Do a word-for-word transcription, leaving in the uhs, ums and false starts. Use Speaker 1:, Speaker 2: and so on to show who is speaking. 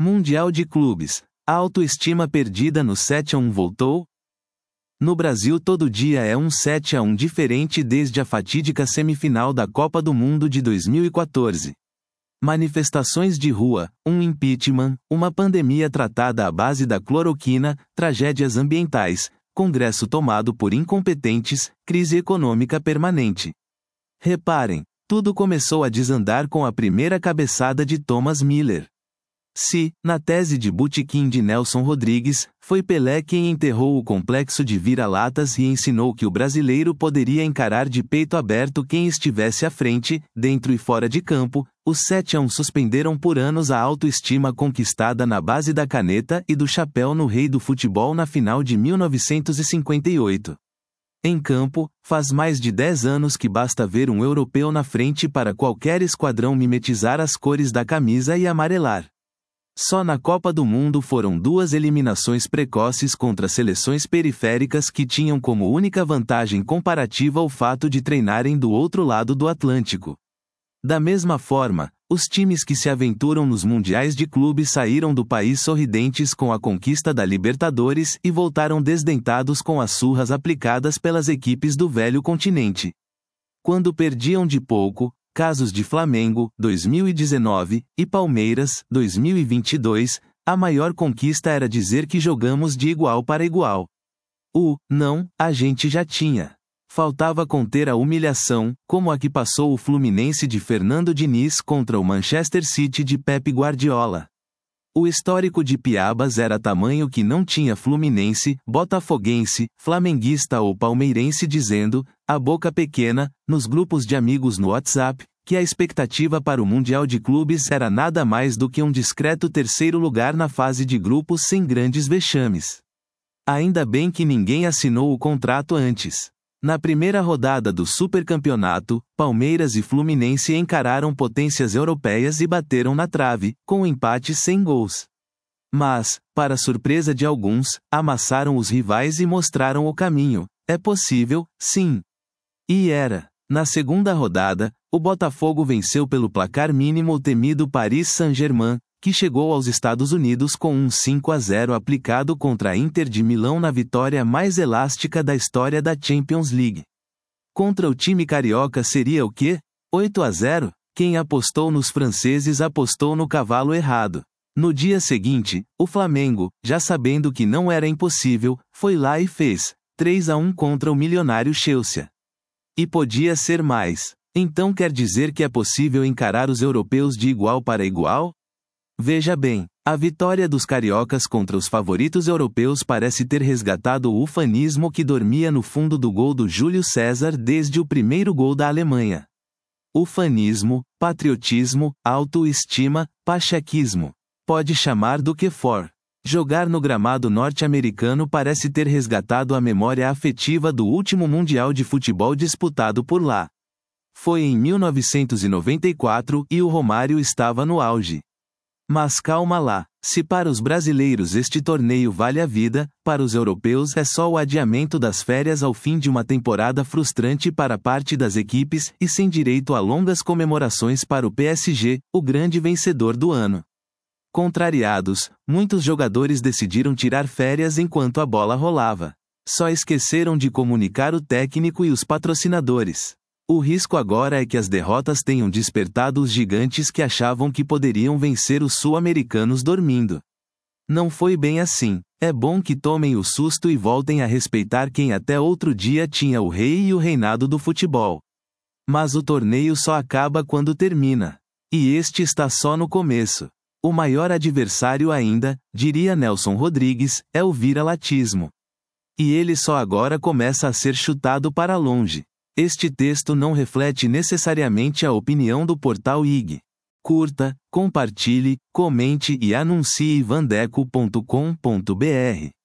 Speaker 1: Mundial de Clubes. A autoestima perdida no sete a um voltou? No Brasil todo dia é um sete a um diferente desde a fatídica semifinal da Copa do Mundo de dois mil e quatorze. Manifestações de rua, um impeachment, uma pandemia tratada à base da cloroquina, tragédias ambientais, Congresso tomado por incompetentes, crise econômica permanente. Reparem, tudo começou a desandar com a primeira cabeçada de Thomas Miller. Se, na tese de botequim de Nelson Rodrigues, foi Pelé quem enterrou o complexo de vira-latas e ensinou que o brasileiro poderia encarar de peito aberto quem estivesse à frente, dentro e fora de campo, os sete a um suspenderam por anos a autoestima conquistada na base da caneta e do chapéu no rei do futebol na final de mil novecentos e cinquenta e oito. Em campo, faz mais de dez anos que basta ver um europeu na frente para qualquer esquadrão mimetizar as cores da camisa e amarelar. Só na Copa do Mundo foram duas eliminações precoces contra seleções periféricas que tinham como única vantagem comparativa o fato de treinarem do outro lado do Atlântico. Da mesma forma, os times que se aventuram nos mundiais de clubes saíram do país sorridentes com a conquista da Libertadores e voltaram desdentados com as surras aplicadas pelas equipes do velho continente. Quando perdiam de pouco, casos de Flamengo, dois mil e dezenove, e Palmeiras, dois mil e vinte e dois, a maior conquista era dizer que jogamos de igual para igual. O não, a gente já tinha. Faltava conter a humilhação, como a que passou o Fluminense de Fernando Diniz contra o Manchester City de Pep Guardiola. O histórico de Piabas era tamanho que não tinha fluminense, botafoguense, flamenguista ou palmeirense dizendo, a boca pequena, nos grupos de amigos no WhatsApp, que a expectativa para o Mundial de Clubes era nada mais do que um discreto terceiro lugar na fase de grupos sem grandes vexames. Ainda bem que ninguém assinou o contrato antes. Na primeira rodada do Supercampeonato, Palmeiras e Fluminense encararam potências europeias e bateram na trave, com um empate sem gols. Mas, para surpresa de alguns, amassaram os rivais e mostraram o caminho. É possível, sim. E era. Na segunda rodada, o Botafogo venceu pelo placar mínimo o temido Paris Saint-Germain, que chegou aos Estados Unidos com um cinco a zero aplicado contra a Inter de Milão na vitória mais elástica da história da Champions League. Contra o time carioca seria o quê? oito a zero? Quem apostou nos franceses apostou no cavalo errado. No dia seguinte, o Flamengo, já sabendo que não era impossível, foi lá e fez três a um contra o milionário Chelsea. E podia ser mais. Então quer dizer que é possível encarar os europeus de igual para igual? Veja bem, a vitória dos cariocas contra os favoritos europeus parece ter resgatado o ufanismo que dormia no fundo do gol do Júlio César desde o primeiro gol da Alemanha. Ufanismo, patriotismo, autoestima, pachequismo. Pode chamar do que for. Jogar no gramado norte-americano parece ter resgatado a memória afetiva do último Mundial de Futebol disputado por lá. Foi em mil novecentos e noventa e quatro e o Romário estava no auge. Mas calma lá, se para os brasileiros este torneio vale a vida, para os europeus é só o adiamento das férias ao fim de uma temporada frustrante para parte das equipes e sem direito a longas comemorações para o P S G, o grande vencedor do ano. Contrariados, muitos jogadores decidiram tirar férias enquanto a bola rolava. Só esqueceram de comunicar o técnico e os patrocinadores. O risco agora é que as derrotas tenham despertado os gigantes que achavam que poderiam vencer os sul-americanos dormindo. Não foi bem assim. É bom que tomem o susto e voltem a respeitar quem até outro dia tinha o rei e o reinado do futebol. Mas o torneio só acaba quando termina. E este está só no começo. O maior adversário ainda, diria Nelson Rodrigues, é o vira-latismo. E ele só agora começa a ser chutado para longe. Este texto não reflete necessariamente a opinião do portal I G. Curta, compartilhe, comente e anuncie vandeco ponto com ponto br.